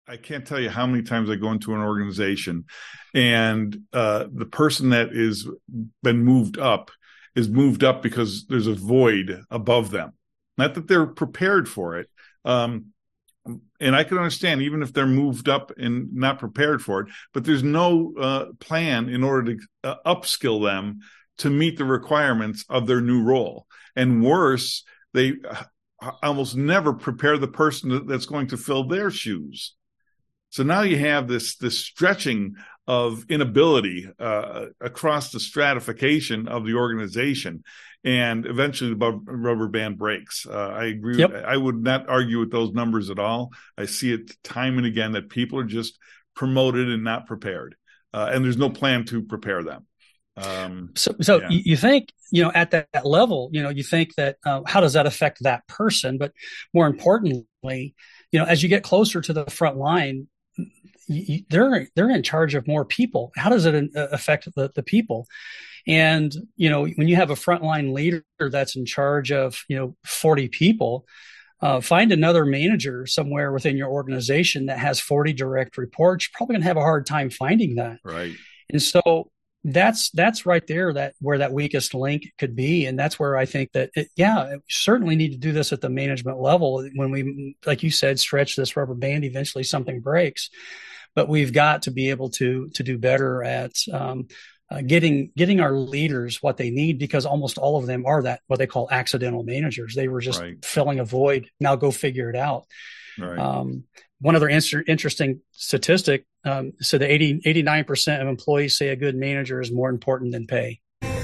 I can't tell you how many times I go into an organization and the person that is been moved up is moved up because there's a void above them. Not that they're prepared for it. And I can understand even if they're moved up and not prepared for it, but there's no plan in order to upskill them to meet the requirements of their new role. And worse, they almost never prepare the person that's going to fill their shoes. So now you have this stretching of inability across the stratification of the organization, and eventually the rubber band breaks. I agree. Yep. I would not argue with those numbers at all. I see it time and again that people are just promoted and not prepared, and there's no plan to prepare them. So yeah. you think, at that level, you think that how does that affect that person? But more importantly, as you get closer to the front line, they're in charge of more people. How does it affect the people? And, when you have a frontline leader that's in charge of, 40 people, find another manager somewhere within your organization that has 40 direct reports. You're probably going to have a hard time finding that. Right. And so that's right there where that weakest link could be. And that's where I think that, we certainly need to do this at the management level. When we, like you said, stretch this rubber band, eventually something breaks. But we've got to be able to do better at getting our leaders what they need, because almost all of them are what they call accidental managers. They were just filling a void. Now go figure it out. Right. One other interesting statistic, so the 89% of employees say a good manager is more important than pay.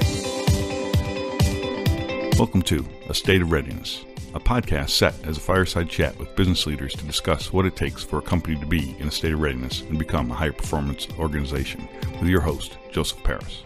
Welcome to A State of Readiness, a podcast set as a fireside chat with business leaders to discuss what it takes for a company to be in a state of readiness and become a high-performance organization, with your host, Joseph Paris.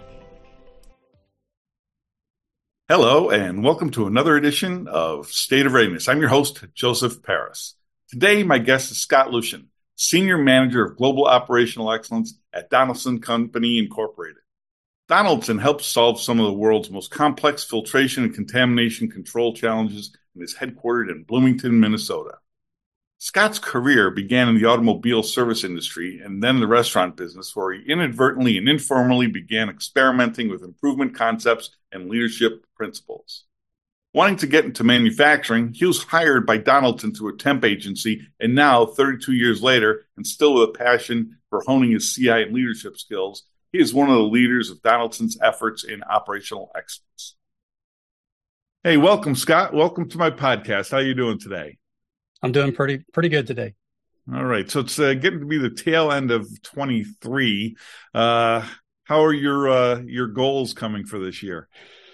Hello, and welcome to another edition of State of Readiness. I'm your host, Joseph Paris. Today, my guest is Scott Lucian, Senior Manager of Global Operational Excellence at Donaldson Company Incorporated. Donaldson helps solve some of the world's most complex filtration and contamination control challenges and is headquartered in Bloomington, Minnesota. Scott's career began in the automobile service industry and then the restaurant business, where he inadvertently and informally began experimenting with improvement concepts and leadership principles. Wanting to get into manufacturing, he was hired by Donaldson through a temp agency, and now, 32 years later, and still with a passion for honing his CI and leadership skills, he is one of the leaders of Donaldson's efforts in operational excellence. Hey, welcome, Scott. Welcome to my podcast. How are you doing today? I'm doing pretty good today. All right. So it's getting to be the tail end of 23. How are your goals coming for this year?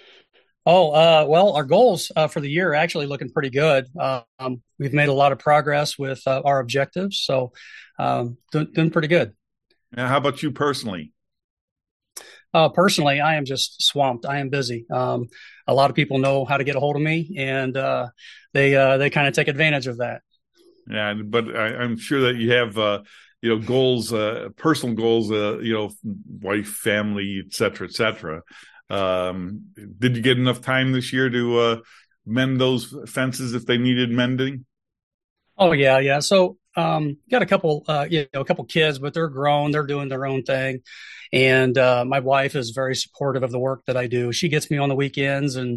Well, our goals for the year are actually looking pretty good. We've made a lot of progress with our objectives, so doing pretty good. Now, how about you personally? Personally, I am just swamped. I am busy. A lot of people know how to get a hold of me, and they kind of take advantage of that. Yeah, but I'm sure that you have goals, personal goals, wife, family, et cetera, et cetera. Did you get enough time this year to mend those fences if they needed mending? Oh yeah. So got a couple kids, but they're grown. They're doing their own thing, and my wife is very supportive of the work that I do. She gets me on the weekends, and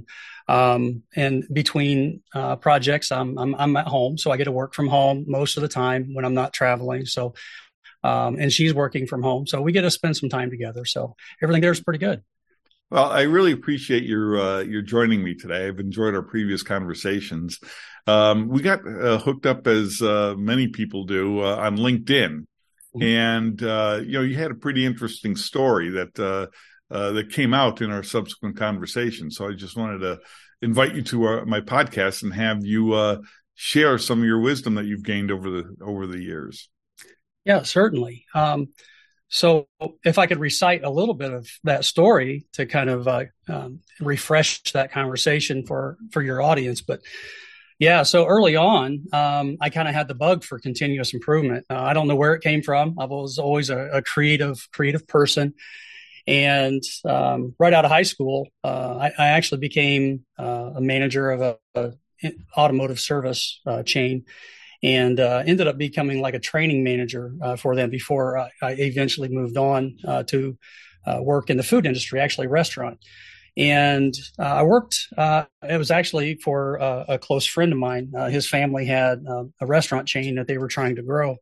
between projects, I'm at home, so I get to work from home most of the time when I'm not traveling. So, and she's working from home, so we get to spend some time together. So everything there is pretty good. Well, I really appreciate your joining me today. I've enjoyed our previous conversations. We got hooked up, as many people do, on LinkedIn, and you had a pretty interesting story that came out in our subsequent conversation. So I just wanted to invite you to my podcast and have you share some of your wisdom that you've gained over the years. Yeah, certainly. So if I could recite a little bit of that story to kind of refresh that conversation for your audience. But yeah, so early on, I kind of had the bug for continuous improvement. I don't know where it came from. I was always a creative person. And right out of high school, I actually became a manager of a automotive service chain. and ended up becoming like a training manager for them before I eventually moved on to work in the food industry, actually restaurant. And I worked, it was actually for a close friend of mine. His family had a restaurant chain that they were trying to grow.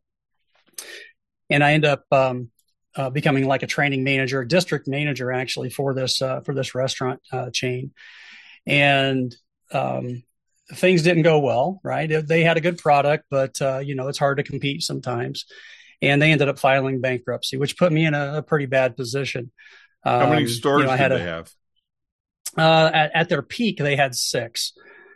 And I ended up becoming like a training manager, a district manager actually for this restaurant chain. And things didn't go well, right? They had a good product, but it's hard to compete sometimes. And they ended up filing bankruptcy, which put me in a pretty bad position. How many stores did they have? At their peak, they had 6.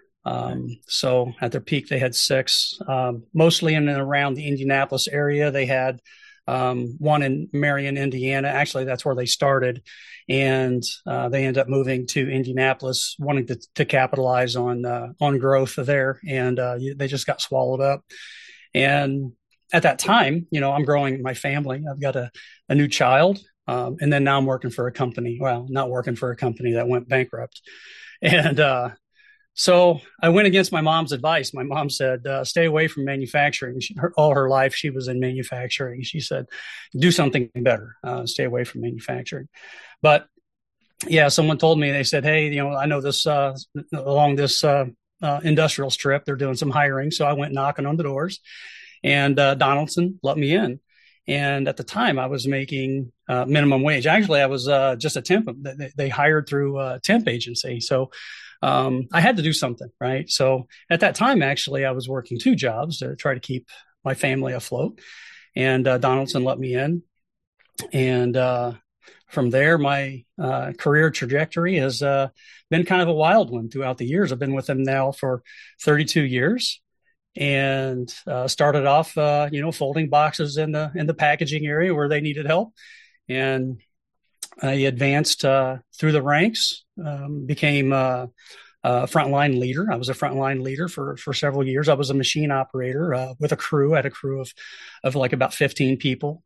So at their peak, they had 6, mostly in and around the Indianapolis area. They had one in Marion, Indiana. Actually, that's where they started. And they ended up moving to Indianapolis, wanting to capitalize on growth there. And they just got swallowed up. And at that time, I'm growing my family. I've got a new child. And then now I'm working for a company. Well, not working for a company that went bankrupt. And so I went against my mom's advice. My mom said, stay away from manufacturing. All her life, she was in manufacturing. She said, do something better. Stay away from manufacturing. But yeah, someone told me, they said, hey, I know this along this industrial strip, they're doing some hiring. So I went knocking on the doors, and Donaldson let me in. And at the time, I was making minimum wage. Actually, I was just a temp. They hired through a temp agency. So I had to do something, right? So at that time, actually, I was working 2 jobs to try to keep my family afloat. And Donaldson let me in. And from there, my career trajectory has been kind of a wild one throughout the years. I've been with them now for 32 years. And started off, folding boxes in the packaging area where they needed help. And I advanced through the ranks, became a frontline leader. I was a frontline leader for several years. I was a machine operator with a crew, at a crew of like about 15 people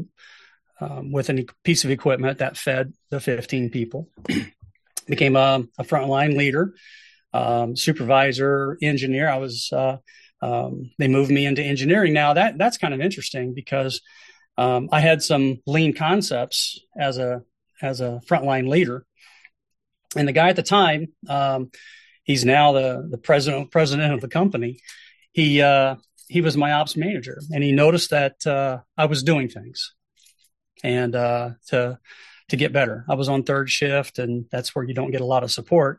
with a piece of equipment that fed the 15 people. Became a frontline leader, supervisor, engineer. I was they moved me into engineering. Now that's kind of interesting because I had some lean concepts as a frontline leader, and the guy at the time, he's now the president of the company. He was my ops manager, and he noticed that I was doing things, and to get better. I was on 3rd shift, and that's where you don't get a lot of support.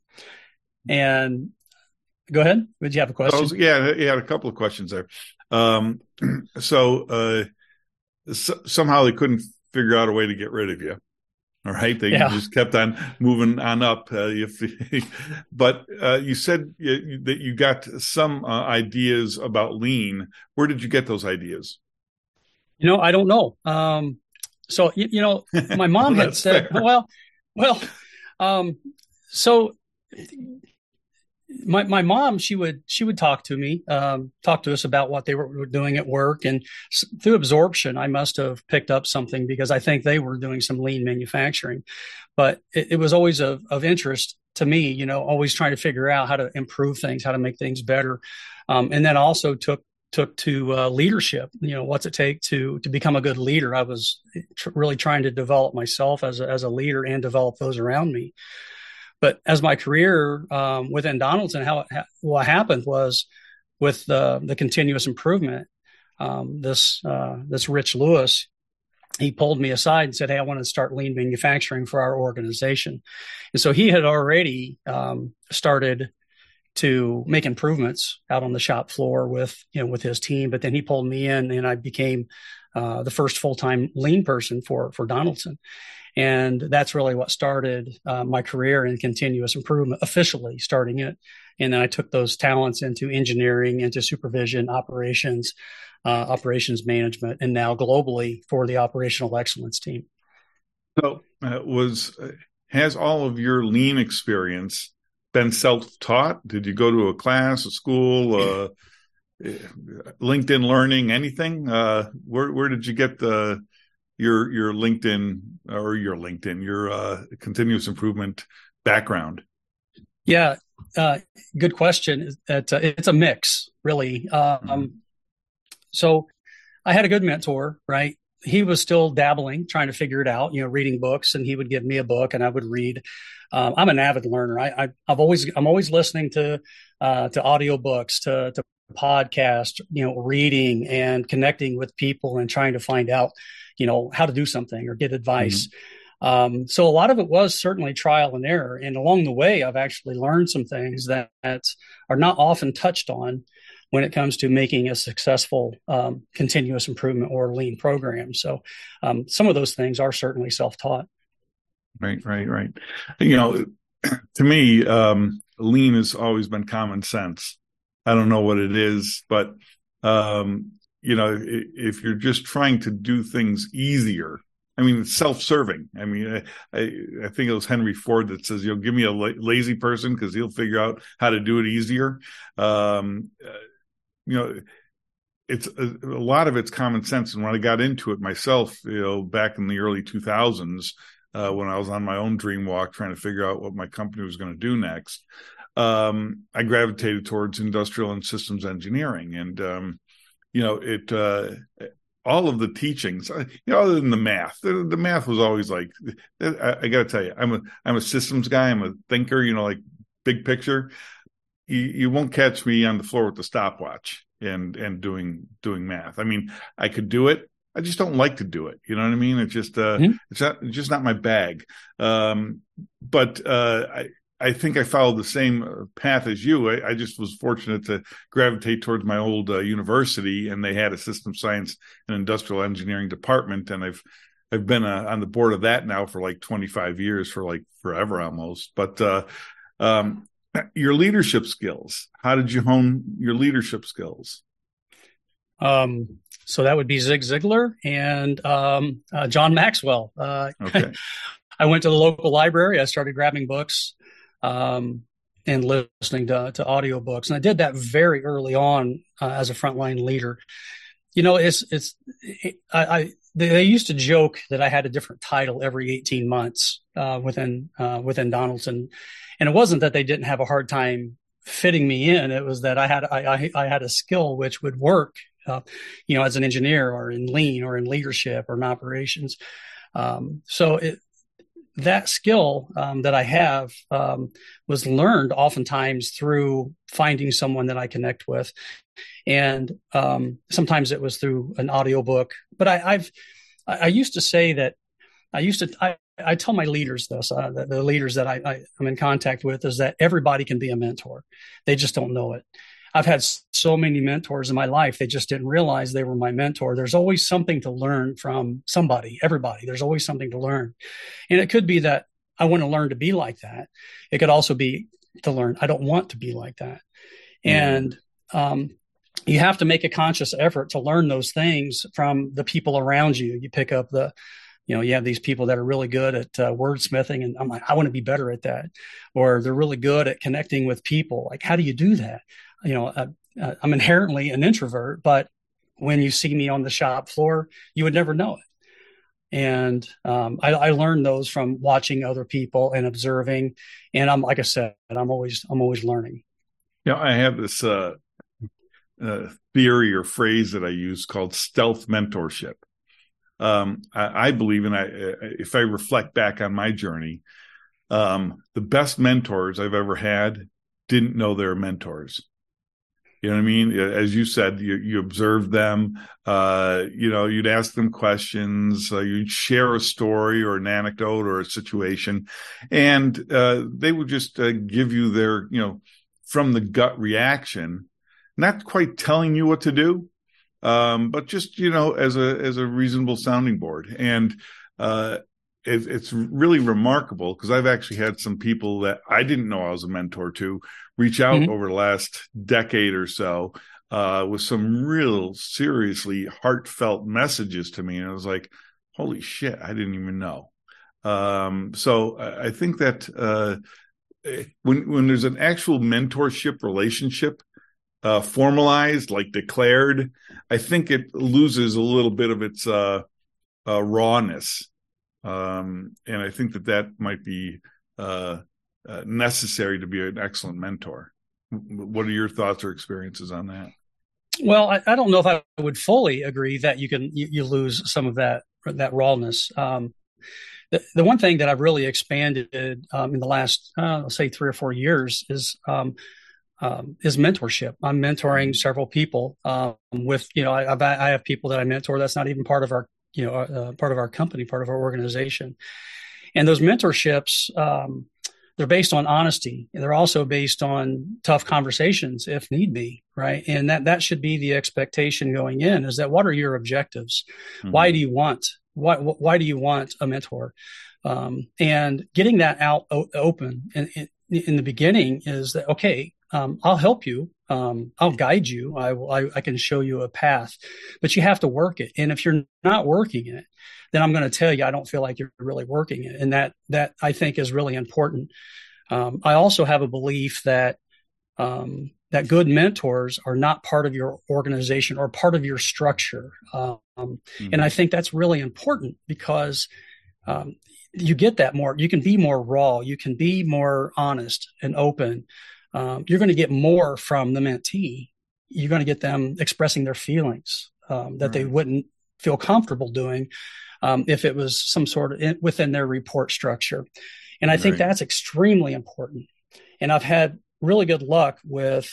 And go ahead. Did you have a question? Yeah, he had a couple of questions there. So somehow they couldn't figure out a way to get rid of you. All right. They just kept on moving on up. But you said that you got some ideas about lean. Where did you get those ideas? I don't know. So, my mom had said, fair. So my mom, she would talk to me, talk to us about what they were doing at work, and through absorption, I must have picked up something because I think they were doing some lean manufacturing, but it was always of interest to me, always trying to figure out how to improve things, how to make things better. And then also took to leadership, what's it take to become a good leader. I was really trying to develop myself as a leader and develop those around me. But as my career within Donaldson, what happened was with the continuous improvement, this Rich Lewis, he pulled me aside and said, hey, I want to start lean manufacturing for our organization. And so he had already started to make improvements out on the shop floor with his team. But then he pulled me in, and I became the first full-time lean person for Donaldson. And that's really what started my career in continuous improvement, officially starting it. And then I took those talents into engineering, into supervision, operations management, and now globally for the operational excellence team. So has all of your lean experience been self-taught? Did you go to a class, a school, LinkedIn Learning, anything? Where did you get your LinkedIn or your continuous improvement background? Yeah, good question. It's a mix, really. So I had a good mentor, right? He was still dabbling, trying to figure it out, reading books, and he would give me a book and I would read. I'm an avid learner. I'm always listening to audiobooks, to podcasts, reading and connecting with people and trying to find out, how to do something or get advice. So a lot of it was certainly trial and error. And along the way, I've actually learned some things that are not often touched on when it comes to making a successful continuous improvement or lean program. So some of those things are certainly self-taught. Right. To me, lean has always been common sense. I don't know what it is, but, if you're just trying to do things easier, I mean, it's self-serving. I mean, I think it was Henry Ford that says, give me a lazy person because he'll figure out how to do it easier. It's a lot of it's common sense. And when I got into it myself, back in the early 2000s, when I was on my own dream walk trying to figure out what my company was going to do next, I gravitated towards industrial and systems engineering. And, all of the teachings, other than the math, the math was always like, I got to tell you, I'm a systems guy. I'm a thinker, like big picture. You won't catch me on the floor with the stopwatch and doing math. I mean, I could do it. I just don't like to do it. You know what I mean? It's just, it's just not my bag. But I think I followed the same path as you. I just was fortunate to gravitate towards my old university, and they had a systems science and industrial engineering department. And I've been on the board of that now for like 25 years, for like forever almost. But your leadership skills, how did you hone your leadership skills? So that would be Zig Ziglar and John Maxwell. Okay. I went to the local library. I started grabbing books and listening to audiobooks. And I did that very early on as a frontline leader. They used to joke that I had a different title every 18 months within Donaldson. And it wasn't that they didn't have a hard time fitting me in. It was that I had a skill which would work, as an engineer or in lean or in leadership or in operations. That skill that I have was learned oftentimes through finding someone that I connect with. And sometimes it was through an audiobook. But I used to say that I tell my leaders this, the leaders that I'm in contact with, is that everybody can be a mentor. They just don't know it. I've had so many mentors in my life. They just didn't realize they were my mentor. There's always something to learn from somebody, everybody. There's always something to learn. And it could be that I want to learn to be like that. It could also be to learn, I don't want to be like that. And you have to make a conscious effort to learn those things from the people around you. You pick up you have these people that are really good at wordsmithing, and I'm like, I want to be better at that. Or they're really good at connecting with people. Like, how do you do that? I'm inherently an introvert, but when you see me on the shop floor, you would never know it. And I learned those from watching other people and observing. And like I said, I'm always learning. I have this theory or phrase that I use called stealth mentorship. I believe, and if I reflect back on my journey, the best mentors I've ever had didn't know they were mentors. You know what I mean? As you said, you observed them, you'd ask them questions, you'd share a story or an anecdote or a situation, and they would just give you their, from the gut reaction, not quite telling you what to do, but just, as a reasonable sounding board. And it's really remarkable, because I've actually had some people that I didn't know I was a mentor to reach out over the last decade or so with some real seriously heartfelt messages to me. And I was like, holy shit, I didn't even know. So I think that when there's an actual mentorship relationship formalized, like declared, I think it loses a little bit of its rawness. And I think that might be necessary to be an excellent mentor. What are your thoughts or experiences on that? Well, I don't know if I would fully agree that you lose some of that rawness. The one thing that I've really expanded in the last, let's say 3 or 4 years is mentorship. I'm mentoring several people with, I have people that I mentor that's not even part of our, part of our company, part of our organization. And those mentorships, they're based on honesty. They're also based on tough conversations if need be, right? And that should be the expectation going in, is that what are your objectives? Mm-hmm. Why do you want a mentor? And getting that out open in the beginning is that, okay, I'll help you. I'll guide you. I can show you a path, but you have to work it. And if you're not working it, then I'm going to tell you, I don't feel like you're really working it. And that I think is really important. I also have a belief that good mentors are not part of your organization or part of your structure. And I think that's really important because you get that more, you can be more raw, you can be more honest and open. You're going to get more from the mentee. You're going to get them expressing their feelings that they wouldn't feel comfortable doing if it was some sort of within their report structure. And I think that's extremely important. And I've had really good luck with,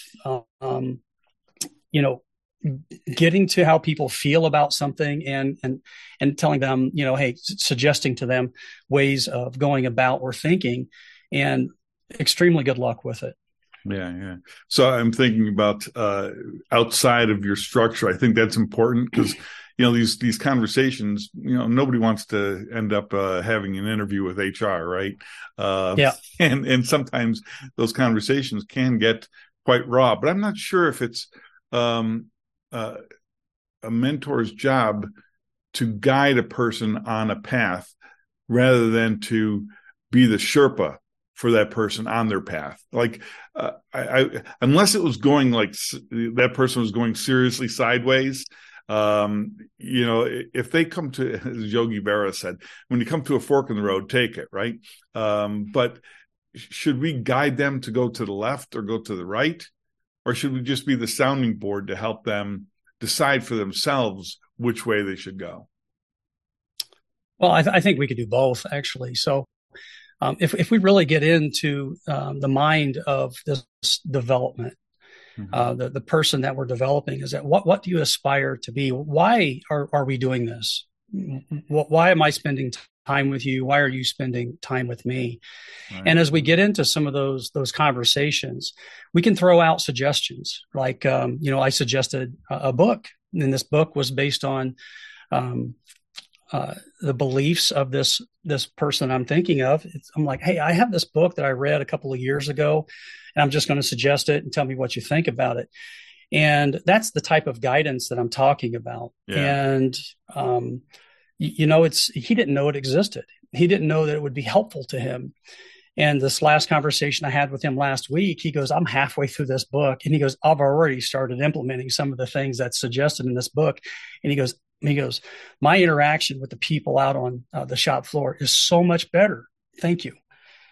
getting to how people feel about something and telling them, hey, suggesting to them ways of going about or thinking, and extremely good luck with it. Yeah. So I'm thinking about outside of your structure. I think that's important because, these conversations, nobody wants to end up having an interview with HR, right? And sometimes those conversations can get quite raw, but I'm not sure if it's a mentor's job to guide a person on a path rather than to be the Sherpa for that person on their path. Like, unless it was going like that person was going seriously sideways, if they come to, as Yogi Berra said, when you come to a fork in the road, take it, right? But should we guide them to go to the left or go to the right? Or should we just be the sounding board to help them decide for themselves which way they should go? Well, I think we could do both, actually. So if we really get into the mind of this development, the person that we're developing, is that what do you aspire to be? Why are we doing this? Why am I spending time with you? Why are you spending time with me? Right. And as we get into some of those conversations, we can throw out suggestions. Like, I suggested a book, and this book was based on the beliefs of this person I'm thinking of. I'm like, hey, I have this book that I read a couple of years ago, and I'm just going to suggest it and tell me what you think about it. And that's the type of guidance that I'm talking about. Yeah. And, he didn't know it existed. He didn't know that it would be helpful to him. And this last conversation I had with him last week, he goes, I'm halfway through this book. And he goes, I've already started implementing some of the things that's suggested in this book. And he goes, my interaction with the people out on the shop floor is so much better. Thank you.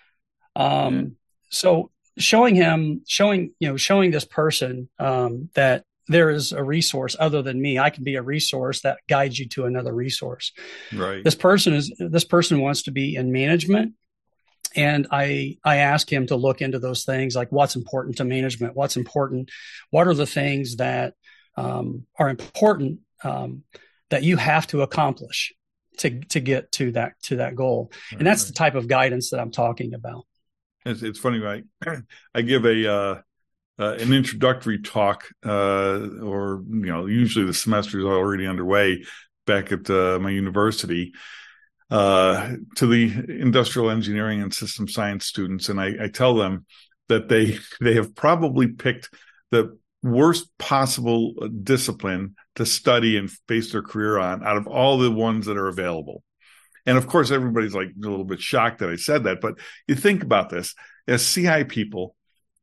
So showing this person that there is a resource other than me. I can be a resource that guides you to another resource. Right. This person wants to be in management. And I ask him to look into those things, like what's important to management, what's important, what are the things that are important that you have to accomplish to get to that goal. Right, and that's the type of guidance that I'm talking about. It's funny, right? I give an introductory talk, or usually the semester is already underway back at my university, to the industrial engineering and system science students, and I tell them that they have probably picked the worst possible discipline to study and base their career on out of all the ones that are available. And of course, everybody's like a little bit shocked that I said that, but you think about this as CI people.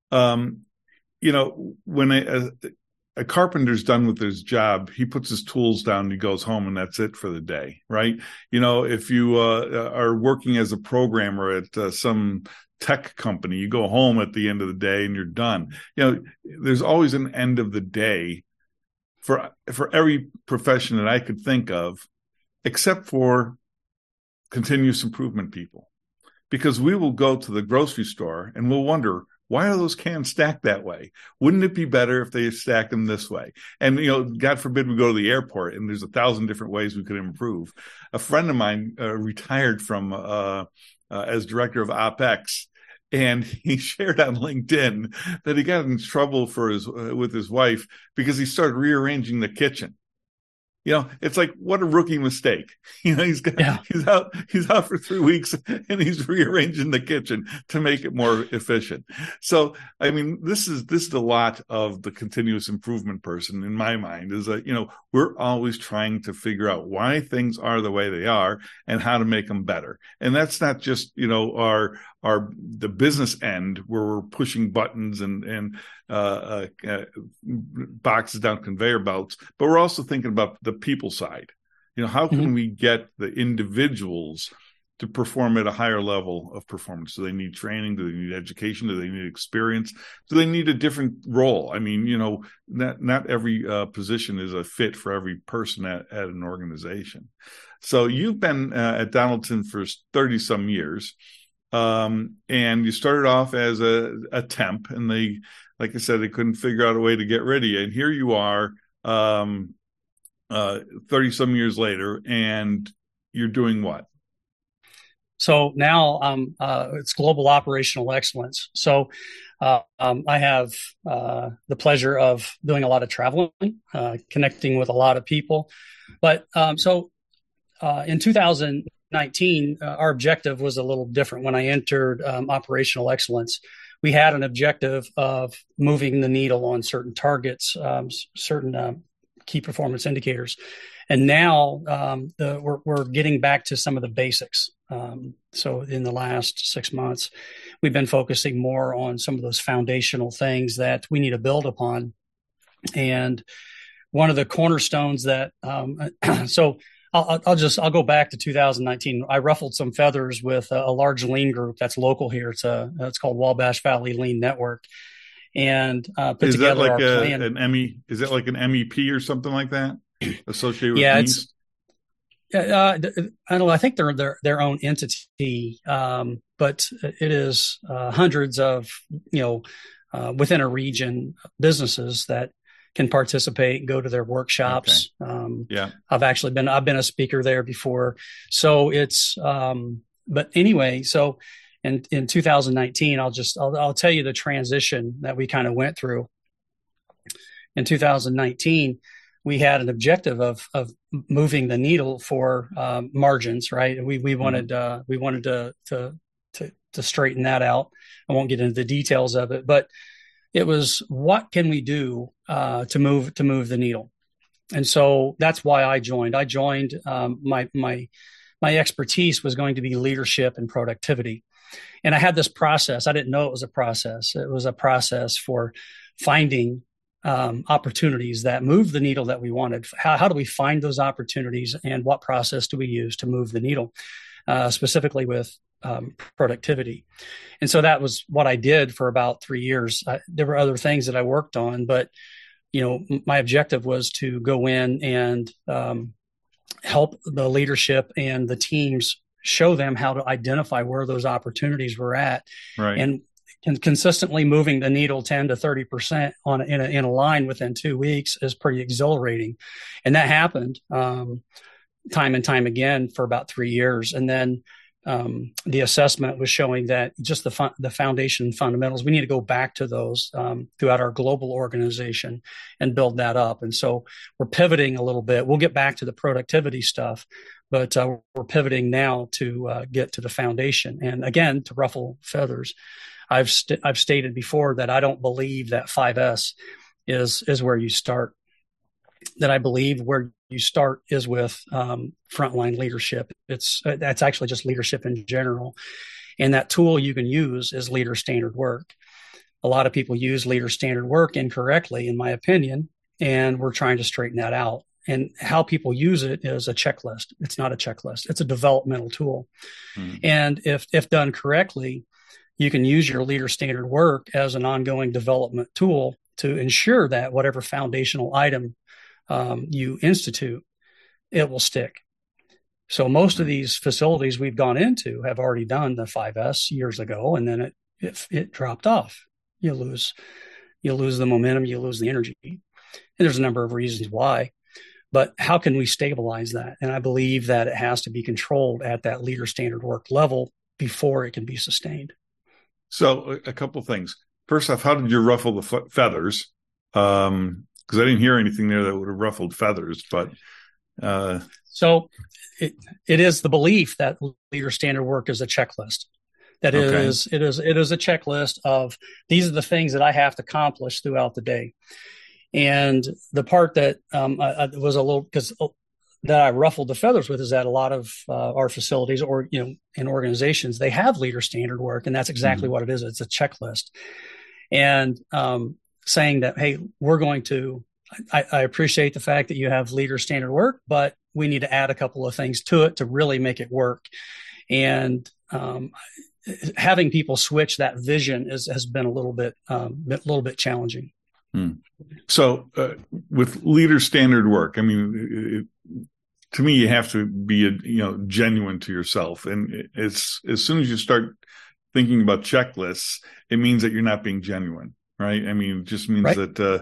When a carpenter's done with his job, he puts his tools down and he goes home, and that's it for the day, right? If you are working as a programmer at some tech company. You go home at the end of the day and you're done. There's always an end of the day for every profession that I could think of, except for continuous improvement people. Because we will go to the grocery store and we'll wonder, why are those cans stacked that way? Wouldn't it be better if they stacked them this way? And, God forbid we go to the airport and there's 1,000 different ways we could improve. A friend of mine retired from as director of OpEx, and he shared on LinkedIn that he got in trouble with his wife because he started rearranging the kitchen. It's like, what a rookie mistake. He's out for 3 weeks and he's rearranging the kitchen to make it more efficient. So, I mean, this is a lot of the continuous improvement person in my mind, is that, we're always trying to figure out why things are the way they are and how to make them better. And that's not just, the business end where we're pushing buttons and boxes down conveyor belts, but we're also thinking about the people side. How can we get the individuals to perform at a higher level of performance? Do they need training? Do they need education? Do they need experience? Do they need a different role? I mean, not every position is a fit for every person at an organization. So you've been at Donaldson for 30 some years. And you started off as a temp, and like I said, they couldn't figure out a way to get rid of you. And here you are, 30 some years later, and you're doing what? So now it's global operational excellence. So I have the pleasure of doing a lot of traveling, connecting with a lot of people. But in 2019, our objective was a little different. When I entered operational excellence, we had an objective of moving the needle on certain targets, certain key performance indicators. And now we're getting back to some of the basics. So in the last 6 months, we've been focusing more on some of those foundational things that we need to build upon. And one of the cornerstones that I'll go back to 2019. I ruffled some feathers with a large lean group that's local here. It's called Wabash Valley Lean Network, and put together our plan. Is that like an MEP or something like that associated with? Yeah, lean? I don't know. I think they're their own entity, but it is hundreds of within a region businesses that can participate and go to their workshops. Okay. I've been a speaker there before. So it's, but anyway, so in 2019, I'll tell you the transition that we kind of went through. In 2019, we had an objective of moving the needle for margins, right? We wanted to straighten that out. I won't get into the details of it, but it was, what can we do to move the needle? And so that's why I joined. My expertise was going to be leadership and productivity. And I had this process. I didn't know it was a process. It was a process for finding opportunities that move the needle that we wanted. How do we find those opportunities, and what process do we use to move the needle, specifically with productivity? And so that was what I did for about 3 years. There were other things that I worked on, but my objective was to go in and help the leadership and the teams, show them how to identify where those opportunities were at, right, and consistently moving the needle 10 to 30% in a line within 2 weeks is pretty exhilarating. And that happened time and time again for about 3 years. And then the assessment was showing that just the foundation fundamentals, we need to go back to those throughout our global organization and build that up. And so we're pivoting a little bit. We'll get back to the productivity stuff, but we're pivoting now to get to the foundation. And again, to ruffle feathers, I've stated before that I don't believe that 5S is where you start. That I believe where you start is with frontline leadership. That's actually just leadership in general. And that tool you can use is leader standard work. A lot of people use leader standard work incorrectly, in my opinion, and we're trying to straighten that out. And how people use it is a checklist. It's not a checklist. It's a developmental tool. Mm-hmm. And if done correctly, you can use your leader standard work as an ongoing development tool to ensure that whatever foundational item you institute, it will stick. So most of these facilities we've gone into have already done the 5S years ago, and then it dropped off. You lose the momentum, you lose the energy. And there's a number of reasons why. But how can we stabilize that? And I believe that it has to be controlled at that leader standard work level before it can be sustained. So a couple of things. First off, how did you ruffle the feathers? Because I didn't hear anything there that would have ruffled feathers. But so it is the belief that leader standard work is a checklist. That it is a checklist of these are the things that I have to accomplish throughout the day. And the part that I was a little that I ruffled the feathers with is that a lot of our facilities or in organizations, they have leader standard work, and that's exactly what it is. It's a checklist. And saying that, hey, we're going to, I appreciate the fact that you have leader standard work, but we need to add a couple of things to it to really make it work. And having people switch that vision has been a little bit challenging. So with leader standard work, I mean, to me, you have to be genuine to yourself, and it's as soon as you start thinking about checklists, it means that you're not being genuine, right? I mean, it just means that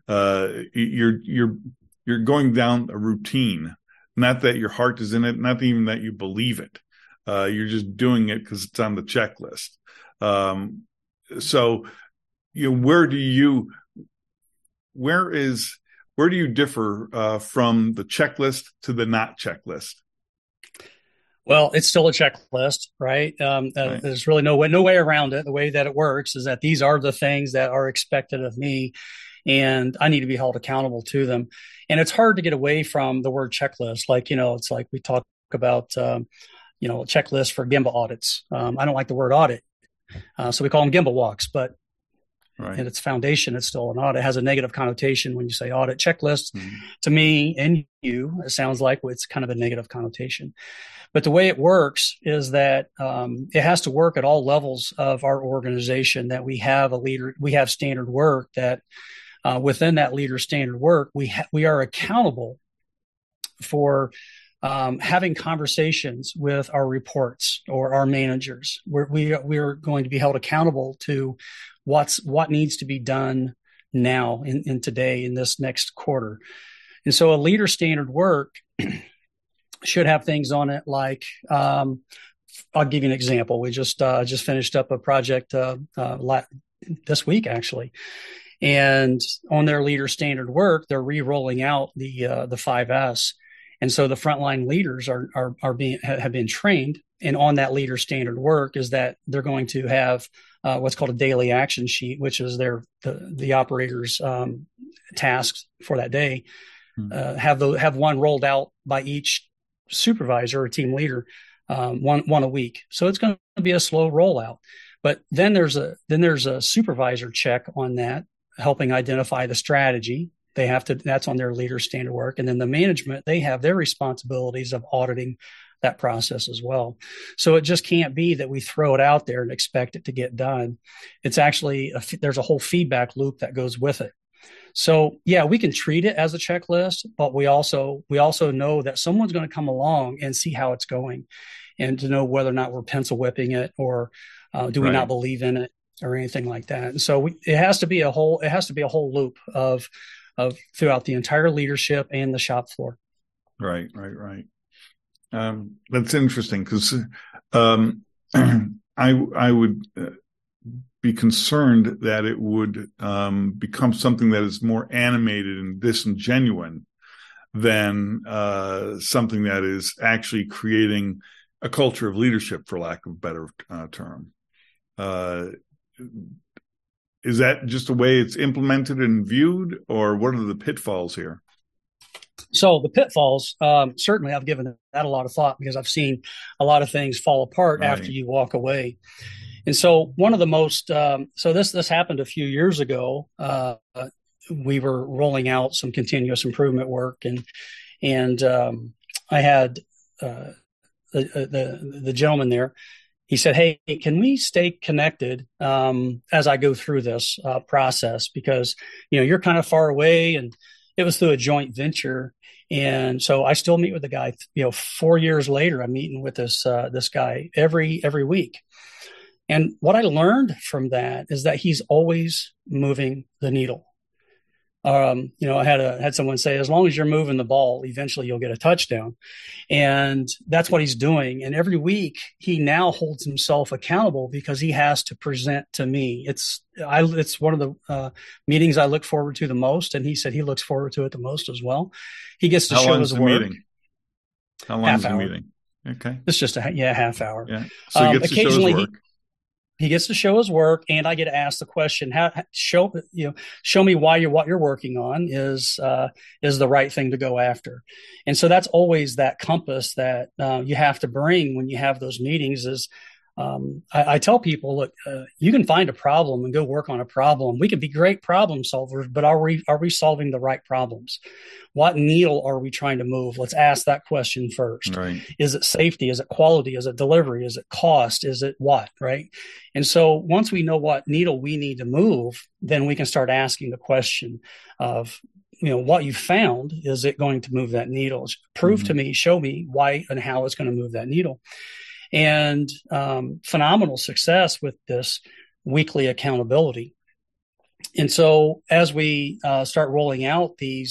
you're going down a routine, not that your heart is in it, not even that you believe it. You're just doing it because it's on the checklist. So, where do you differ from the checklist to the not checklist? Well, it's still a checklist, right? Right. There's really no way around it. The way that it works is that these are the things that are expected of me, and I need to be held accountable to them. And it's hard to get away from the word checklist. Like, it's like we talk about, checklist for Gemba audits. I don't like the word audit. So we call them Gemba walks, but in its foundation, it's still an audit. It has a negative connotation when you say audit. Checklist, to me and you, it sounds like it's kind of a negative connotation. But the way it works is that it has to work at all levels of our organization, that we have standard work that within that leader standard work, we are accountable for having conversations with our reports or our managers. We are going to be held accountable to what needs to be done now in today, in this next quarter. And so a leader standard work should have things on it like, I'll give you an example. We just finished up a project this week, actually. And on their leader standard work, they're re-rolling out the 5S. And so the frontline leaders have been trained. And on that leader standard work is that they're going to have what's called a daily action sheet, which is the operator's tasks for that day. Have one rolled out by each supervisor or team leader, one a week. So it's going to be a slow rollout. But then there's a supervisor check on that, helping identify the strategy. That's on their leader standard work. And then the management, they have their responsibilities of auditing that process as well. So it just can't be that we throw it out there and expect it to get done. It's actually, there's a whole feedback loop that goes with it. So yeah, we can treat it as a checklist, but we also know that someone's going to come along and see how it's going, and to know whether or not we're pencil whipping it, or do we not believe in it, or anything like that. And so it has to be a whole loop of throughout the entire leadership and the shop floor. Right. That's interesting, because I would be concerned that it would become something that is more animated and disingenuous than something that is actually creating a culture of leadership, for lack of a better term. Is that just the way it's implemented and viewed, or what are the pitfalls here? So the pitfalls, certainly I've given that a lot of thought, because I've seen a lot of things fall apart after you walk away. And so one of the most, so this happened a few years ago. We were rolling out some continuous improvement work, and I had the gentleman there, he said, "Hey, can we stay connected as I go through this process? Because you're kind of far away, and it was through a joint venture, and so I still meet with the guy. 4 years later, I'm meeting with this guy every week. And what I learned from that is that he's always moving the needle. I had someone say, as long as you're moving the ball, eventually you'll get a touchdown. And that's what he's doing. And every week he now holds himself accountable because he has to present to me. It's one of the meetings I look forward to the most. And he said he looks forward to it the most as well. He gets to show his work. Meeting? How long is the meeting? Okay. It's just a half hour. Yeah. So he gets to show his work. He gets to show his work, and I get to ask the question: show me why what you're working on is the right thing to go after. And so that's always that compass that you have to bring when you have those meetings. Is I tell people, look, you can find a problem and go work on a problem. We can be great problem solvers, but are we solving the right problems? What needle are we trying to move? Let's ask that question first. Right. Is it safety? Is it quality? Is it delivery? Is it cost? Is it what? Right. And so once we know what needle we need to move, then we can start asking the question of, what you found, is it going to move that needle? Prove to me, show me why and how it's going to move that needle. And phenomenal success with this weekly accountability. And so as we start rolling out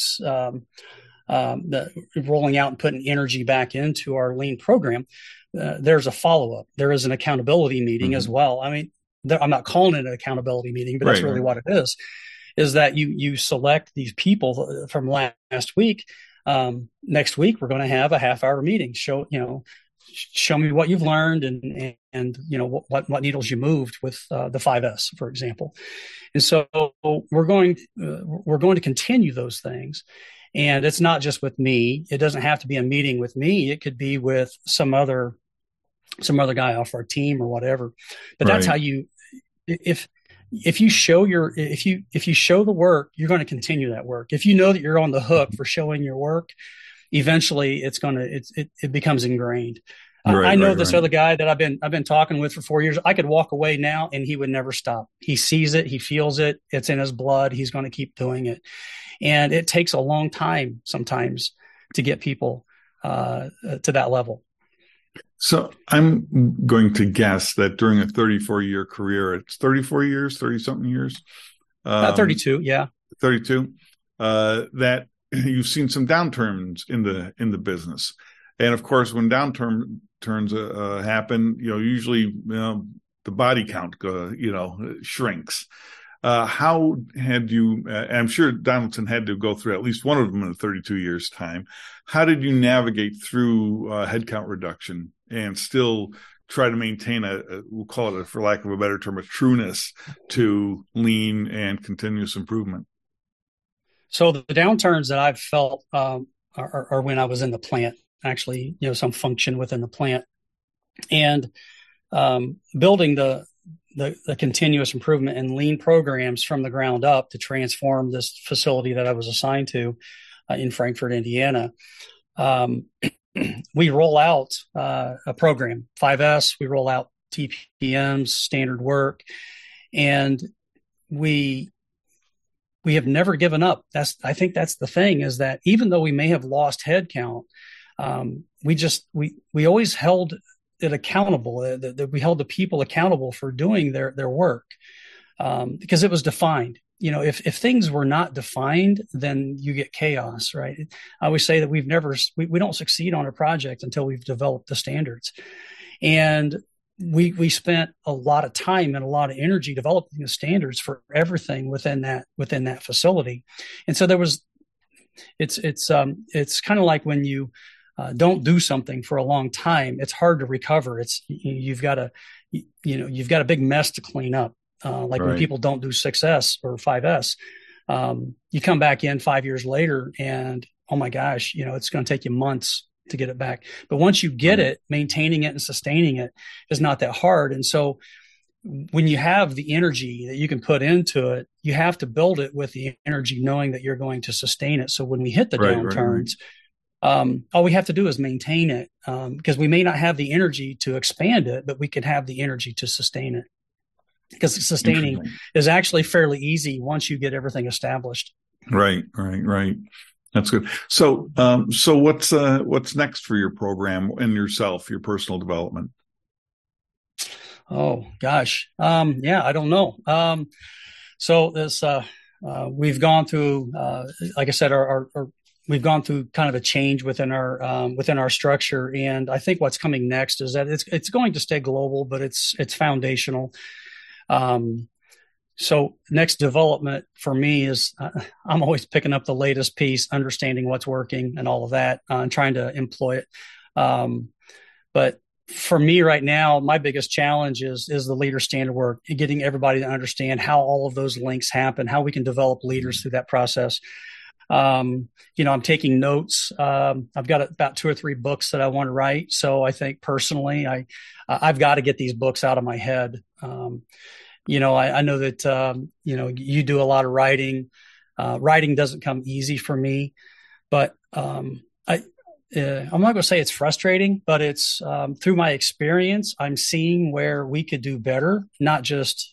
rolling out and putting energy back into our lean program, there's a follow-up. There is an accountability meeting as well. I mean, I'm not calling it an accountability meeting, but that's really what it is that you select these people from last week. Next week, we're going to have a half-hour meeting. Show me what you've learned and what needles you moved with the 5S, for example. And so we're going to continue those things. And it's not just with me. It doesn't have to be a meeting with me. It could be with some other guy off our team or whatever. But that's how if you show if you show the work, you're going to continue that work. If you know that you're on the hook for showing your work, eventually it becomes ingrained. I know this other guy that I've been talking with for 4 years. I could walk away now and he would never stop. He sees it. He feels it. It's in his blood. He's going to keep doing it. And it takes a long time sometimes to get people to that level. So I'm going to guess that during a 34-year career, it's 34 years, 30-something years? 32, yeah. 32, that you've seen some downturns in the business. And of course, when downturns happen, usually the body count shrinks. How had you? I'm sure Donaldson had to go through at least one of them in 32 years' time. How did you navigate through headcount reduction and still try to maintain we'll call it, for lack of a better term, a trueness to lean and continuous improvement? So the downturns that I've felt are when I was in the plant, actually, some function within the plant, and building the continuous improvement and lean programs from the ground up to transform this facility that I was assigned to in Frankfort, Indiana. We roll out a program, 5S. We roll out TPMs, standard work, and we have never given up. I think that's the thing, is that even though we may have lost headcount, we always held it accountable. That we held the people accountable for doing their work because it was defined. If things were not defined, then you get chaos, right? I always say that we don't succeed on a project until we've developed the standards, and we spent a lot of time and a lot of energy developing the standards for everything within that facility. And so it's kind of like when you don't do something for a long time, it's hard to recover. You've got a big mess to clean up. When people don't do 6S or 5S, you come back in 5 years later and, oh my gosh, it's going to take you months to get it back. But once you get it, maintaining it and sustaining it is not that hard. And so when you have the energy that you can put into it, you have to build it with the energy, knowing that you're going to sustain it. So when we hit the downturns, All we have to do is maintain it, because we may not have the energy to expand it, but we can have the energy to sustain it, because sustaining is actually fairly easy once you get everything established. Right. That's good. So what's next for your program and yourself, your personal development? Oh gosh. Yeah, I don't know. So this, we've gone through, like I said, we've gone through kind of a change within our structure. And I think what's coming next is that it's going to stay global, but it's foundational. So next development for me is I'm always picking up the latest piece, understanding what's working and all of that, and trying to employ it. But for me right now, my biggest challenge is the leader standard work, getting everybody to understand how all of those links happen, how we can develop leaders through that process. I'm taking notes. I've got about 2 or 3 books that I want to write. So I think personally, I've got to get these books out of my head. I know that, you do a lot of writing. Writing doesn't come easy for me, but I'm not going to say it's frustrating, but it's through my experience, I'm seeing where we could do better, not just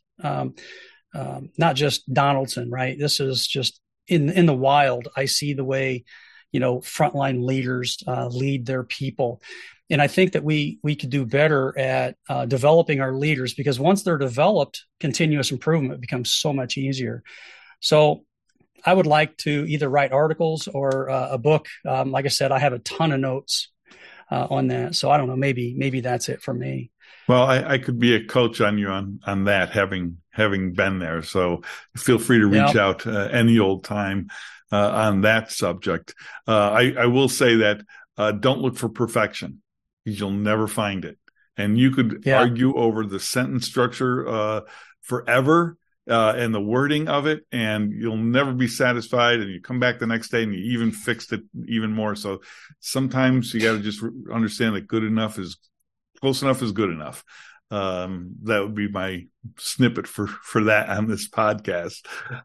Donaldson, right? This is just in the wild. I see the way, frontline leaders lead their people. And I think that we could do better at developing our leaders, because once they're developed, continuous improvement becomes so much easier. So I would like to either write articles or a book. Like I said, I have a ton of notes on that. So I don't know, maybe that's it for me. Well, I could be a coach on you on that, having been there. So feel free to reach out any old time on that subject. I will say that don't look for perfection, because you'll never find it. And you could argue over the sentence structure forever and the wording of it, and you'll never be satisfied. And you come back the next day and you even fixed it even more. So sometimes you got to just understand that close enough is good enough. That would be my snippet for that on this podcast.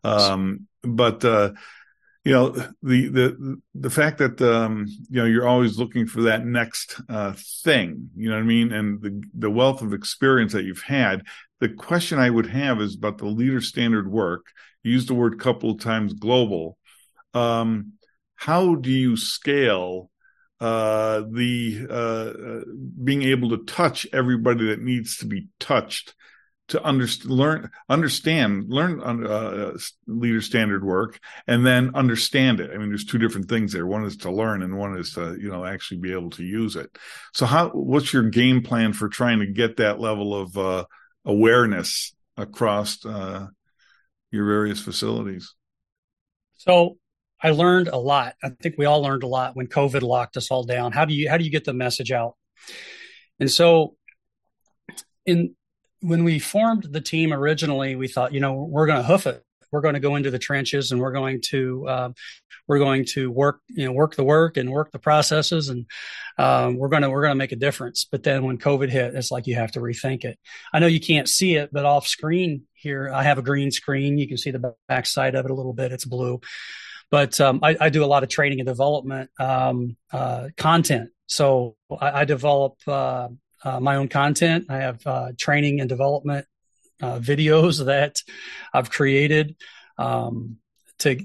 The fact that, you're always looking for that next thing, you know what I mean? And the wealth of experience that you've had. The question I would have is about the leader standard work. You used the word a couple of times, global. How do you scale being able to touch everybody that needs to be touched, to learn leader standard work, and then understand it? I mean, there's 2 different things there. One is to learn, and one is to, actually be able to use it. So what's your game plan for trying to get that level of awareness across your various facilities? So I learned a lot. I think we all learned a lot when COVID locked us all down. How do you get the message out? And so when we formed the team originally, we thought, we're going to hoof it. We're going to go into the trenches, and we're going to work the work and work the processes, and we're going to make a difference. But then when COVID hit, it's like you have to rethink it. I know you can't see it, but off screen here, I have a green screen. You can see the back side of it a little bit. It's blue. But I do a lot of training and development content. So I develop my own content. I have training and development videos that I've created to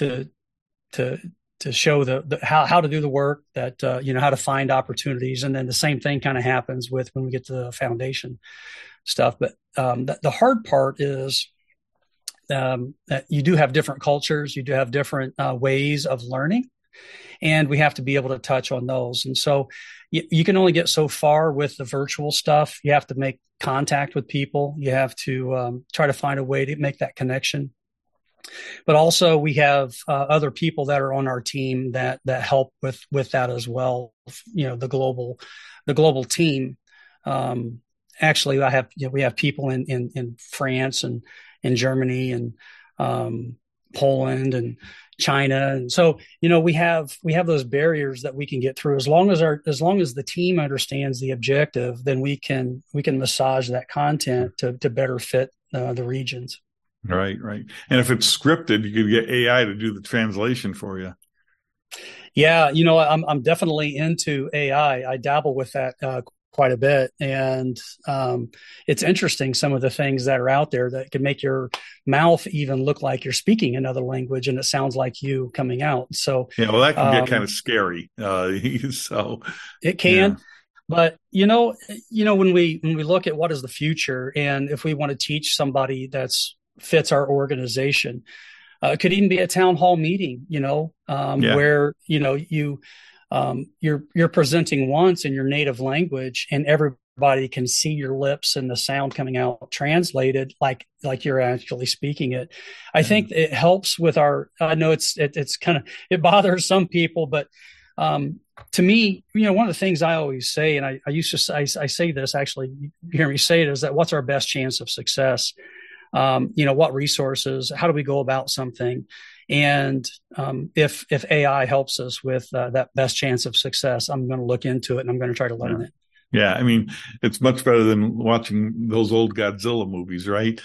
show how to do the work, that how to find opportunities. And then the same thing kind of happens when we get to the foundation stuff. But the hard part is that you do have different cultures, you do have different ways of learning, and we have to be able to touch on those. And so you can only get so far with the virtual stuff. You have to make contact with people. You have to try to find a way to make that connection. But also we have other people that are on our team that help with that as well. The global team. Actually, we have people in France and in Germany and Poland and China, and so we have those barriers that we can get through. As long as the team understands the objective, then we can massage that content to better fit the regions. Right. And if it's scripted, you could get AI to do the translation for you. Yeah, I'm definitely into AI. I dabble with that quite a bit, and it's interesting some of the things that are out there that can make your mouth even look like you're speaking another language, and it sounds like you coming out. So, Yeah, well, that can get kind of scary. So, it yeah, can. But when we look at what is the future, and if we want to teach somebody that's fits our organization, it could even be a town hall meeting, yeah, where you're presenting once in your native language, and everybody can see your lips and the sound coming out translated like you're actually speaking it. I yeah. think it helps with our. I know it's kind of it bothers some people, but to me, one of the things I always say, and I used to say, I say this actually, you hear me say it, is that what's our best chance of success? What resources, how do we go about something? And if AI helps us with that best chance of success, I'm going to look into it and I'm going to try to learn Yeah. it. Yeah, I mean, it's much better than watching those old Godzilla movies, right?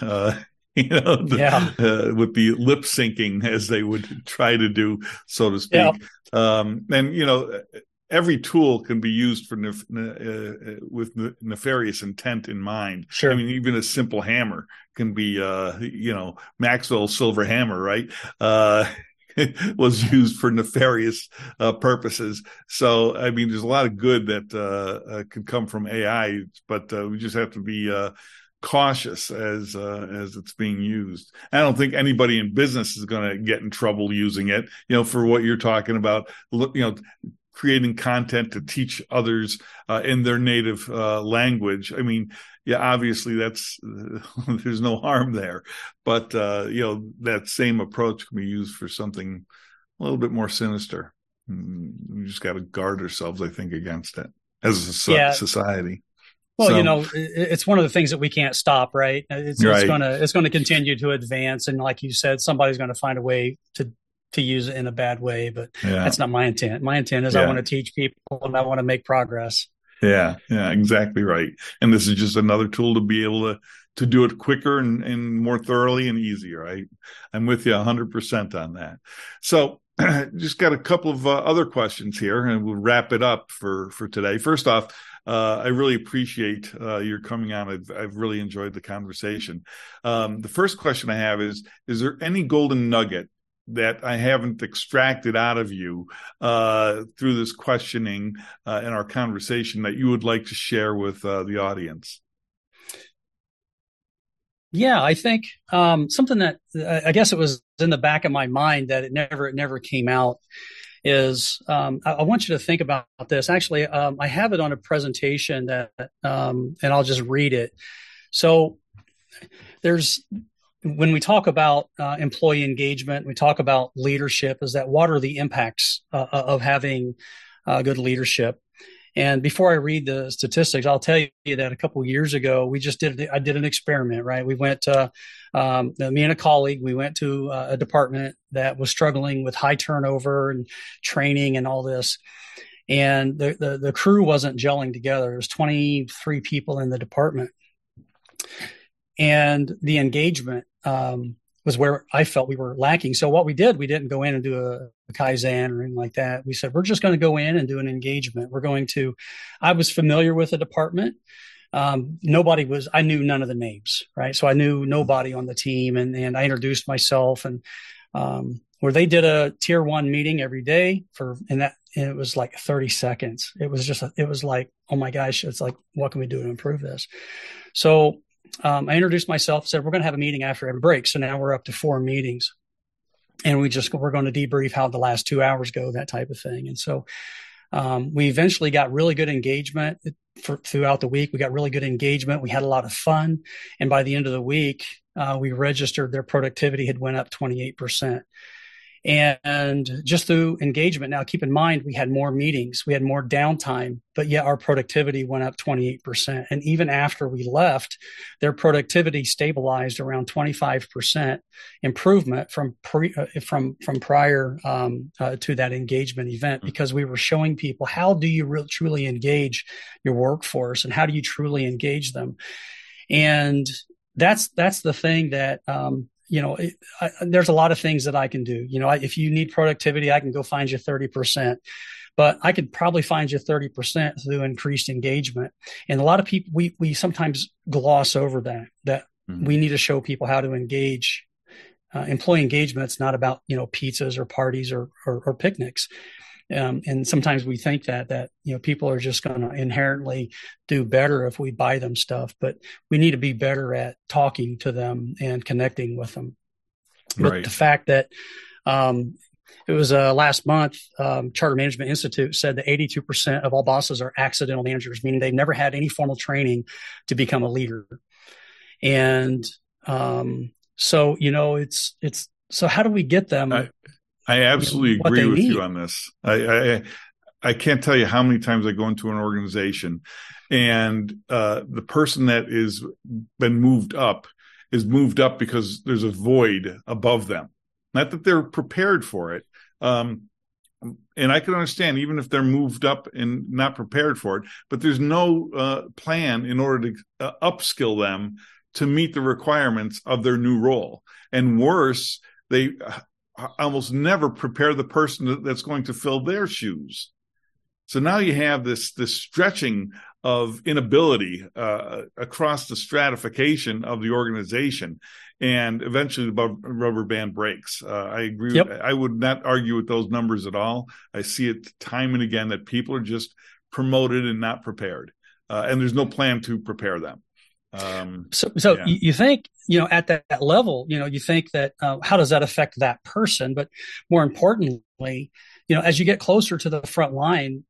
Yeah. With the lip syncing as they would try to do, so to Yeah. speak. And every tool can be used for with nefarious intent in mind. I Sure. mean, even a simple hammer can be, Maxwell's silver hammer, right? Was used for nefarious purposes. So, I mean, there's a lot of good that could come from AI, but we just have to be cautious as it's being used. I don't think anybody in business is going to get in trouble using it, for what you're talking about, creating content to teach others in their native language. I mean, yeah, obviously that's there's no harm there, but that same approach can be used for something a little bit more sinister. We just got to guard ourselves, I think, against it as a Yeah. society. Well, So, it's one of the things that we can't stop, right? It's right. going to continue to advance, and like you said, somebody's going to find a way to use it in a bad way. But Yeah. that's not my intent. My intent is I Yeah. want to teach people and I want to make progress. Yeah. Yeah. Exactly right. And this is just another tool to be able to do it quicker and more thoroughly and easier. I'm with you 100% on that. So, just got a couple of other questions here, and we'll wrap it up for today. First off, I really appreciate your coming on. I've really enjoyed the conversation. The first question I have is there any golden nugget that I haven't extracted out of you through this questioning in our conversation that you would like to share with the audience? Yeah, I think something that I guess it was in the back of my mind that it never came out is I want you to think about this. Actually, I have it on a presentation that and I'll just read it. So there's when we talk about employee engagement, we talk about leadership. Is that what are the impacts of having good leadership? And before I read the statistics, I'll tell you that a couple of years ago, I did an experiment, right? We went to, me and a colleague, we went to a department that was struggling with high turnover and training and all this. And the crew wasn't gelling together. There was 23 people in the department. And the engagement was where I felt we were lacking. So what we didn't go in and do a Kaizen or anything like that. We said, we're just going to go in and do an engagement. I was familiar with the department. I knew none of the names, right? So I knew nobody on the team, and I introduced myself, and where they did a tier 1 meeting every day and it was like 30 seconds. It was like, oh my gosh, it's like, what can we do to improve this? So I introduced myself, said, we're going to have a meeting after every break. So now we're up to 4 meetings, and we're going to debrief how the last 2 hours go, that type of thing. And so we eventually got really good engagement throughout the week. We got really good engagement. We had a lot of fun. And by the end of the week, we registered their productivity had went up 28%. And just through engagement. Now, keep in mind, we had more meetings, we had more downtime, but yet our productivity went up 28%. And even after we left, their productivity stabilized around 25% improvement from prior to that engagement event, because we were showing people, how do you truly engage your workforce, and how do you truly engage them? And that's the thing that there's a lot of things that I can do. If you need productivity, I can go find you 30%, but I could probably find you 30% through increased engagement. And a lot of people, we sometimes gloss over that we need to show people how to engage. Employee engagement, it's not about, pizzas or parties or picnics. And sometimes we think that people are just going to inherently do better if we buy them stuff, but we need to be better at talking to them and connecting with them. But Right. the fact that it was last month, Charter Management Institute said that 82% of all bosses are accidental managers, meaning they've never had any formal training to become a leader. And so how do we get them? I absolutely agree with need. you on this. I can't tell you how many times I go into an organization and the person that is been moved up is moved up because there's a void above them. Not that they're prepared for it. And I can understand even if they're moved up and not prepared for it, but there's no plan in order to upskill them to meet the requirements of their new role. And worse, they almost never prepare the person that's going to fill their shoes. So now you have this stretching of inability across the stratification of the organization, and eventually the rubber band breaks. I agree. Yep. I would not argue with those numbers at all. I see it time and again that people are just promoted and not prepared, and there's no plan to prepare them. You think, at that level, you think that how does that affect that person? But more importantly, as you get closer to the front line,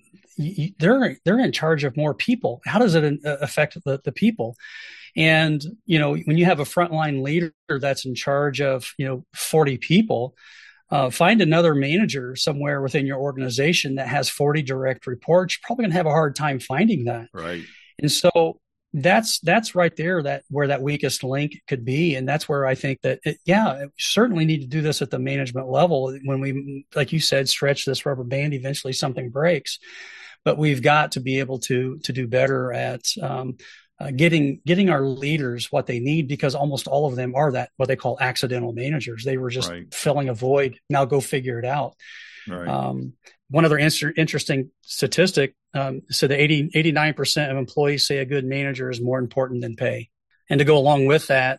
they're in charge of more people. How does it affect the people? And, when you have a frontline leader that's in charge of, 40 people, find another manager somewhere within your organization that has 40 direct reports. You're probably going to have a hard time finding that. Right. And so that's right there where that weakest link could be. And that's where I think that, we certainly need to do this at the management level. When we, like you said, stretch this rubber band, eventually something breaks. But we've got to be able to do better at getting our leaders what they need, because almost all of them are what they call accidental managers. They were just filling a void. Now go figure it out. Right. One other interesting statistic said that 89% of employees say a good manager is more important than pay. And to go along with that,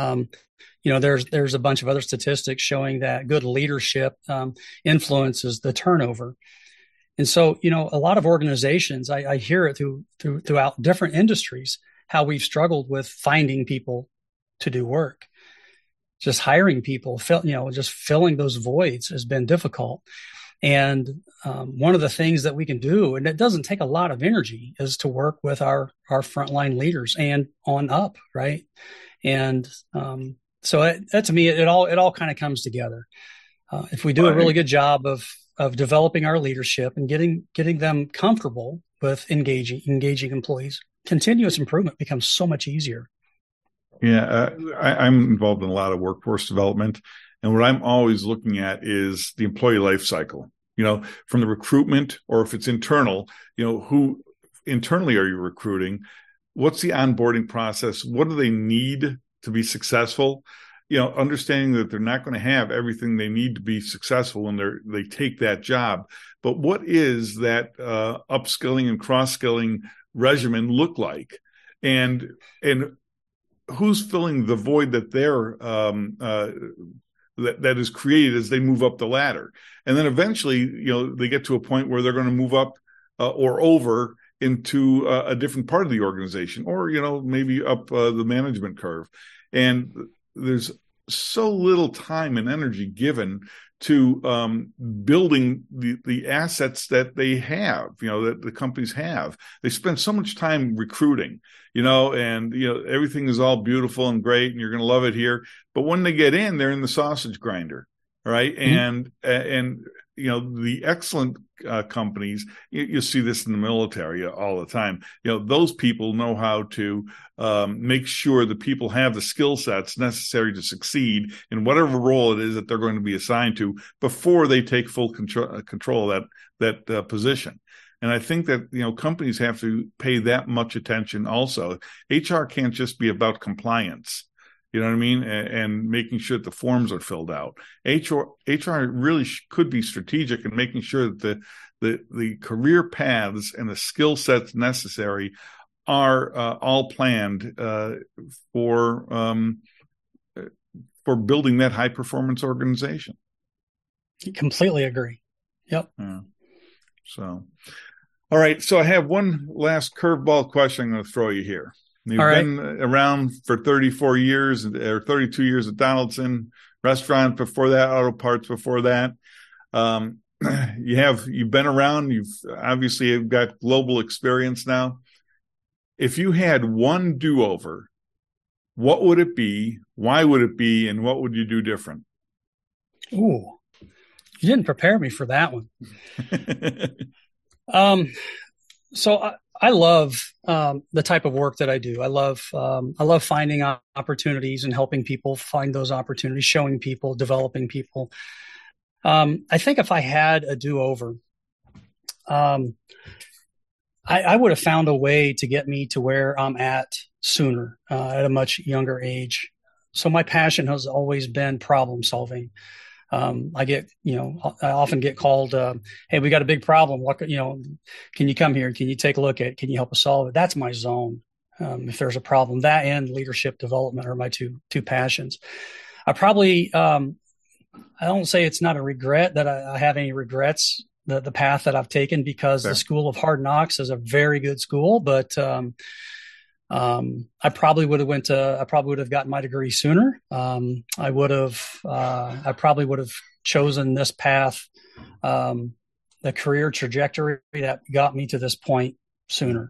there's a bunch of other statistics showing that good leadership influences the turnover. And so, a lot of organizations, I hear it throughout different industries, how we've struggled with finding people to do work. Just hiring people, just filling those voids has been difficult. And one of the things that we can do, and it doesn't take a lot of energy, is to work with our frontline leaders and on up, right? And so that to me, it all kind of comes together. If we do a really good job of developing our leadership and getting them comfortable with engaging employees, continuous improvement becomes so much easier. Yeah, I'm involved in a lot of workforce development. And what I'm always looking at is the employee life cycle, from the recruitment, or if it's internal, who internally are you recruiting? What's the onboarding process? What do they need to be successful? Understanding that they're not going to have everything they need to be successful when they take that job. But what is that upskilling and cross-skilling regimen look like? And who's filling the void that they're that is created as they move up the ladder? And then eventually, they get to a point where they're going to move up or over into a different part of the organization, or, maybe up the management curve. And there's so little time and energy given to building the assets that they have, that the companies have. They spend so much time recruiting, and, everything is all beautiful and great and you're going to love it here. But when they get in, they're in the sausage grinder, right? Mm-hmm. And the excellent companies, you see this in the military all the time. Those people know how to make sure that people have the skill sets necessary to succeed in whatever role it is that they're going to be assigned to before they take full control of that position. And I think that, companies have to pay that much attention also. HR can't just be about compliance. You know what I mean? And making sure that the forms are filled out. HR really could be strategic in making sure that the career paths and the skill sets necessary are all planned for building that high performance organization. Completely agree. Yep. Yeah. So, all right. So I have one last curveball question I'm going to throw you here. You've been around for 34 years or 32 years at Donaldson, restaurant before that, auto parts before that. You've been around. You've obviously got global experience now. If you had one do-over, what would it be? Why would it be? And what would you do different? Ooh, you didn't prepare me for that one. So I love the type of work that I do. I love finding opportunities and helping people find those opportunities, showing people, developing people. I think if I had a do-over, I would have found a way to get me to where I'm at sooner, at a much younger age. So my passion has always been problem solving. I often get called, hey, we got a big problem. What, can you come here? Can you take a look at it? Can you help us solve it? That's my zone. If there's a problem, that and leadership development are my two passions. I probably, I don't say it's not a regret that I have any regrets, the path that I've taken, because the School of Hard Knocks is a very good school, but, I probably would have gotten my degree sooner. I probably would have chosen this path, the career trajectory that got me to this point sooner.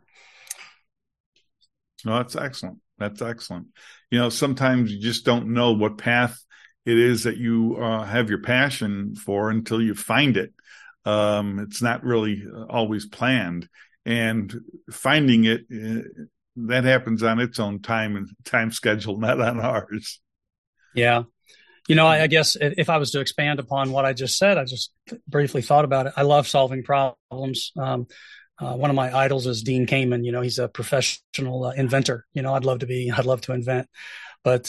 No, that's excellent. That's excellent. Sometimes you just don't know what path it is that you have your passion for until you find it. It's not really always planned, and finding it, that happens on its own time and time schedule, not on ours. Yeah. I guess if I was to expand upon what I just said, I just briefly thought about it. I love solving problems. One of my idols is Dean Kamen. He's a professional inventor. I'd love to invent. But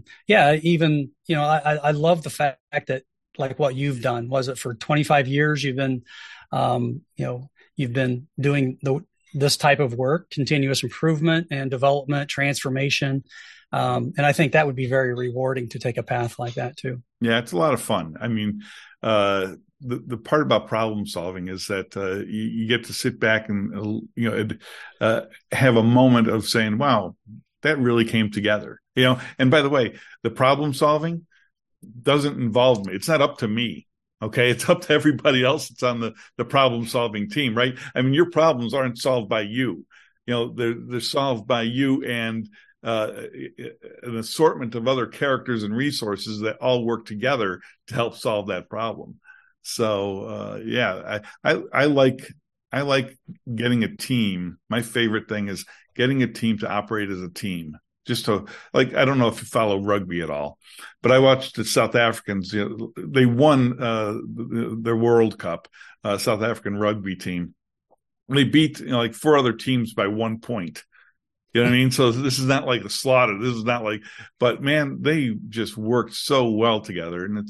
I love the fact that, like what you've done, was it for 25 years you've been, you've been doing this type of work, continuous improvement and development, transformation. And I think that would be very rewarding to take a path like that too. Yeah, it's a lot of fun. I mean, the part about problem solving is that you get to sit back and, have a moment of saying, wow, that really came together. And by the way, the problem solving doesn't involve me. It's not up to me. Okay. It's up to everybody else that's on the problem solving team, right? I mean, your problems aren't solved by you. They're solved by you and an assortment of other characters and resources that all work together to help solve that problem. So, I like getting a team. My favorite thing is getting a team to operate as a team. Just to, I don't know if you follow rugby at all, but I watched the South Africans. They won their World Cup, South African rugby team. They beat 4 other teams by 1 point. You know what I mean? So this is not like a slaughter. This is not but man, they just worked so well together. And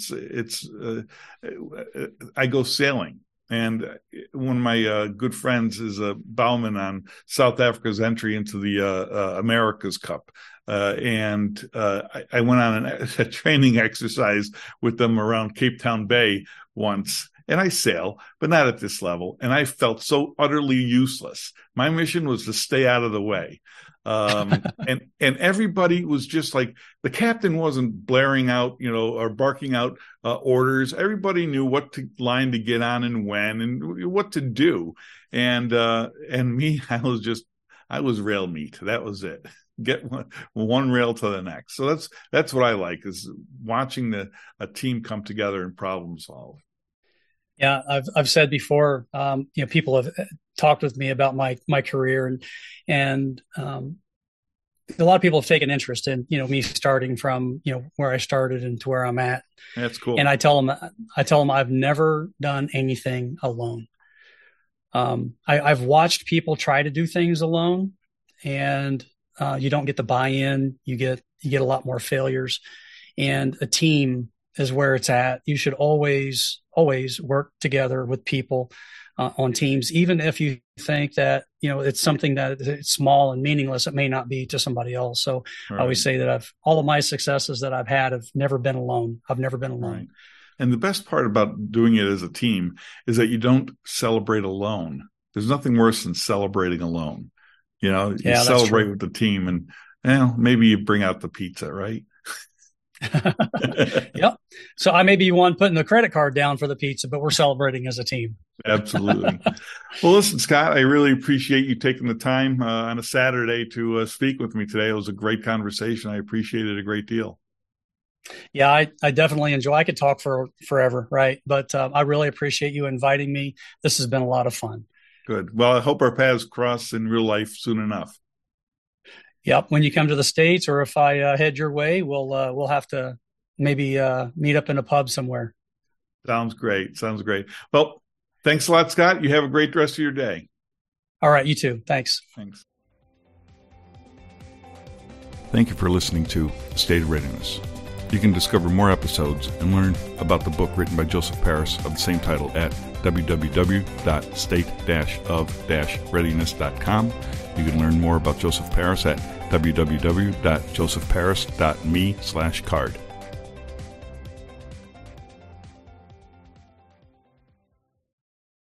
I go sailing. And one of my good friends is a bowman on South Africa's entry into the America's Cup. And I went on a training exercise with them around Cape Town Bay once. And I sail, but not at this level. And I felt so utterly useless. My mission was to stay out of the way. And everybody was just the captain wasn't blaring out, or barking out orders. Everybody knew what line to get on and when and what to do. And me, I was rail meat. That was it. Get one rail to the next. So that's what I like, is watching a team come together and problem solve. Yeah, I've said before, people have talked with me about my career, and a lot of people have taken interest in me starting from where I started and to where I'm at. That's cool. And I tell them I've never done anything alone. I've watched people try to do things alone, and you don't get the buy-in. You get You get a lot more failures, and a team is where it's at. You should always work together with people on teams, even if you think that, it's something that it's small and meaningless. It may not be to somebody else. So right. I always say that all of my successes that I've had have never been alone. I've never been alone. Right. And the best part about doing it as a team is that you don't celebrate alone. There's nothing worse than celebrating alone. You celebrate with the team, and maybe you bring out the pizza, right? Yep. So I may be one putting the credit card down for the pizza, but we're celebrating as a team. Absolutely. Well, listen, Scott, I really appreciate you taking the time on a Saturday to speak with me today. It was a great conversation. I appreciate it a great deal. Yeah, I definitely enjoy. I could talk for forever, right? But I really appreciate you inviting me. This has been a lot of fun. Good. Well, I hope our paths cross in real life soon enough. Yep. When you come to the States, or if I head your way, we'll have to maybe meet up in a pub somewhere. Sounds great. Well, thanks a lot, Scott. You have a great rest of your day. All right. You too. Thanks. Thank you for listening to The State of Readiness. You can discover more episodes and learn about the book written by Joseph Paris of the same title at www.state-of-readiness.com. You can learn more about Joseph Paris at www.josephparis.me/card.